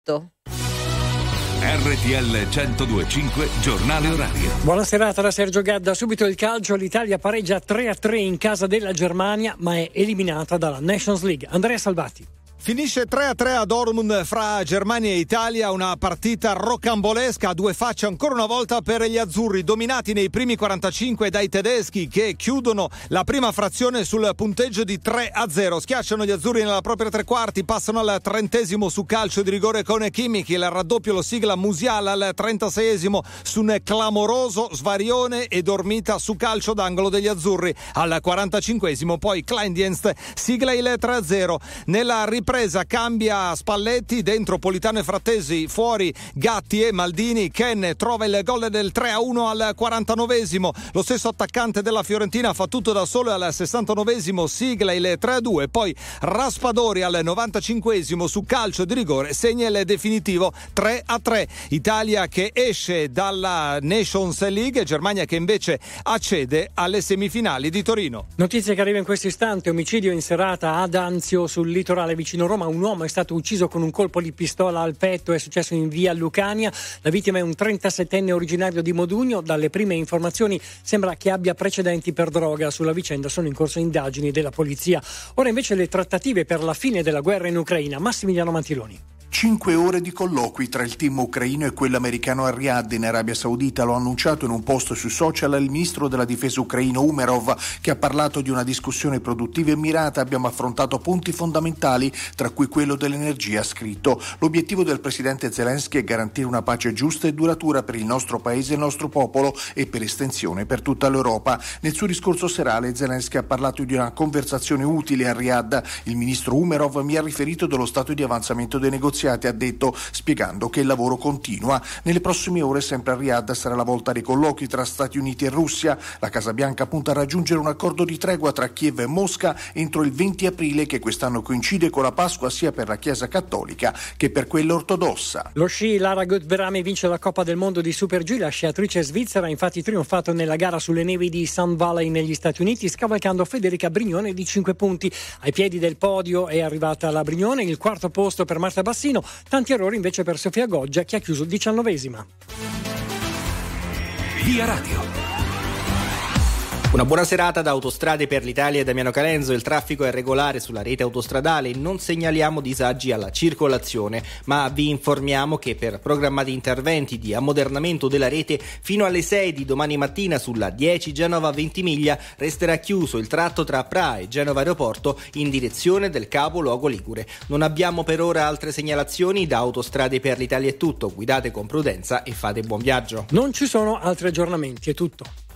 RTL 102.5 Giornale Orario. Buona serata da Sergio Gadda. Subito il calcio, l'Italia pareggia 3-3 in casa della Germania, ma è eliminata dalla Nations League. Andrea Salvati. Finisce 3-3 a Dortmund fra Germania e Italia, una partita rocambolesca a due facce ancora una volta per gli azzurri, dominati nei primi 45 dai tedeschi che chiudono la prima frazione sul punteggio di 3-0. Schiacciano gli azzurri nella propria tre quarti, passano al 30° su calcio di rigore con Kimmich, il raddoppio lo sigla Musiala al 36° su un clamoroso svarione e dormita su calcio d'angolo degli azzurri. Al 45° poi Kleindienst sigla il 3-0. Nella ripresa cambia Spalletti, dentro Politano e Frattesi, fuori Gatti e Maldini. Ken trova il gol del 3-1 al 49°. Lo stesso attaccante della Fiorentina fa tutto da solo al 69° sigla il 3-2. Poi Raspadori al 95° su calcio di rigore segna il definitivo 3-3. Italia che esce dalla Nations League, Germania che invece accede alle semifinali di Torino. Notizia che arriva in questo istante: omicidio in serata ad Anzio sul litorale vicino Roma. Un uomo è stato ucciso con un colpo di pistola al petto, è successo in via Lucania. La vittima è un 37enne originario di Modugno. Dalle prime informazioni sembra che abbia precedenti per droga. Sulla vicenda sono in corso indagini della polizia. Ora invece le trattative per la fine della guerra in Ucraina. Massimiliano Mantiloni. 5 ore di colloqui tra il team ucraino e quello americano a Riyadh in Arabia Saudita. Lo ha annunciato in un post sui social il ministro della difesa ucraino Umerov, che ha parlato di una discussione produttiva e mirata. Abbiamo affrontato punti fondamentali, tra cui quello dell'energia, ha scritto. L'obiettivo del presidente Zelensky è garantire una pace giusta e duratura per il nostro paese e il nostro popolo e per estensione per tutta l'Europa. Nel suo discorso serale Zelensky ha parlato di una conversazione utile a Riyadh. Il ministro Umerov mi ha riferito dello stato di avanzamento dei negoziati, ha detto, spiegando che il lavoro continua. Nelle prossime ore sempre a Riyadh sarà la volta dei colloqui tra Stati Uniti e Russia. La Casa Bianca punta a raggiungere un accordo di tregua tra Kiev e Mosca entro il 20 aprile, che quest'anno coincide con la Pasqua sia per la Chiesa cattolica che per quella ortodossa. Lo sci, Lara Gutberami vince la Coppa del Mondo di Super G. La sciatrice svizzera ha infatti trionfato nella gara sulle nevi di Sun Valley negli Stati Uniti, scavalcando Federica Brignone di 5 punti. Ai piedi del podio è arrivata la Brignone, il quarto posto per Marta Bassino. Tanti errori invece per Sofia Goggia, che ha chiuso 19ª. Via Radio. Una buona serata da Autostrade per l'Italia e Damiano Calenzo. Il traffico è regolare sulla rete autostradale, non segnaliamo disagi alla circolazione, ma vi informiamo che per programmati interventi di ammodernamento della rete fino alle 6 di domani mattina sulla 10 Genova-Ventimiglia resterà chiuso il tratto tra Pra e Genova Aeroporto in direzione del capoluogo ligure. Non abbiamo per ora altre segnalazioni. Da Autostrade per l'Italia è tutto, guidate con prudenza e fate buon viaggio. Non ci sono altri aggiornamenti, è tutto.